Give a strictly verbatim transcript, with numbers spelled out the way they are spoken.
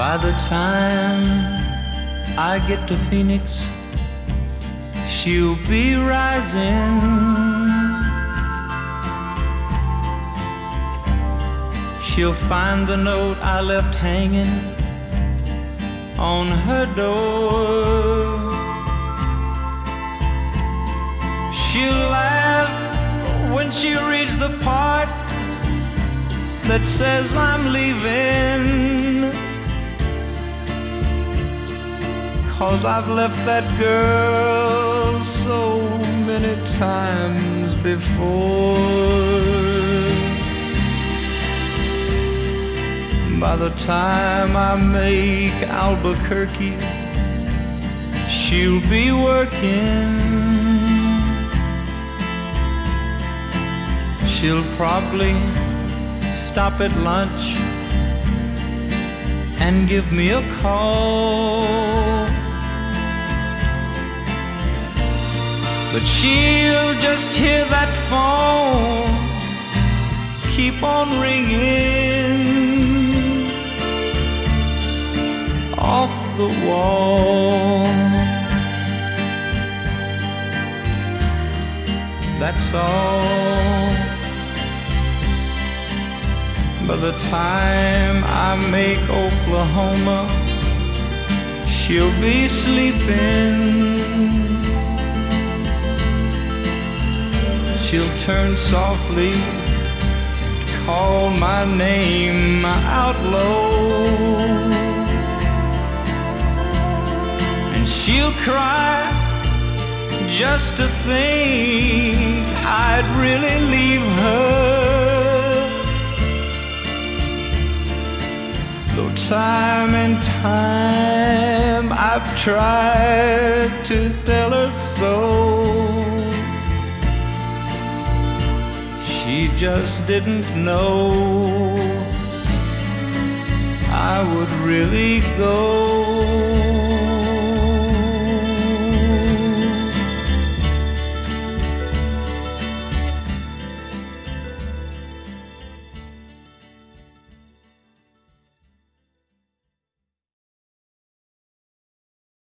By the time I get to Phoenix, she'll be rising. She'll find the note I left hanging on her door. She'll laugh when she reads the part that says I'm leaving, 'cause I've left that girl so many times before. By the time I make Albuquerque, she'll be working. She'll probably stop at lunch and give me a call, but she'll just hear that phone keep on ringing off the wall. That's all. By the time I make Oklahoma, she'll be sleeping. She'll turn softly, call my name out low, and she'll cry just to think I'd really leave her. Though time and time I've tried to tell her so, she just didn't know I would really go.